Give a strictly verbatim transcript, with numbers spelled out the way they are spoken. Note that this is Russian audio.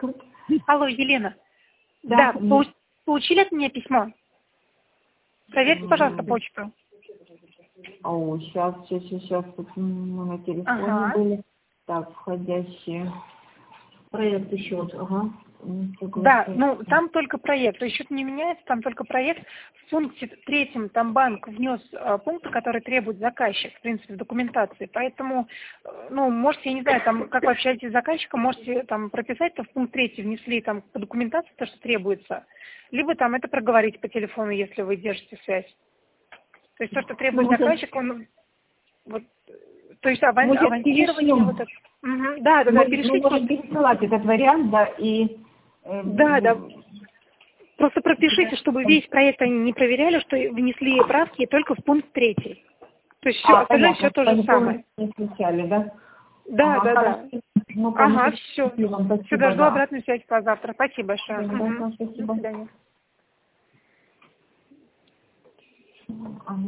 Алло, Елена. Да, Да, получ- получили от меня письмо? Проверьте, пожалуйста, почту. О, сейчас, сейчас, сейчас, тут мы на телефоне Ага. были. Так, входящие. Проект счет, ага. Да, ну там только проект, то есть счет не меняется, там только проект. В пункте третьем там банк внес э, пункты, которые требует заказчик, в принципе, в документации. Поэтому, э, ну, можете, я не знаю, там, как вы общаетесь с заказчиком, можете там прописать, то в пункт третий внесли там по документации то, что требуется, либо там это проговорить по телефону, если вы держите связь. То есть то, что требует Может, заказчик, он вот, то есть аван- может, авансирование перешлем? вот это. Мгм. Да, да, да, мы, мы перешлите. можем пересылать этот вариант, да, и... э, Да, да. ну, Просто пропишите, чтобы весь проект они не проверяли, что внесли правки только в пункт третий. То есть все, А, остальное понятно, все то что же они самое. полностью не включали, да? Да, Ага, да, хорошо. да. Мы Ага, полностью все. вам Все, спасибо, дожду да. обратную связь по завтра. Спасибо большое. Да, Мгм. да, До спасибо. свидания. Ага.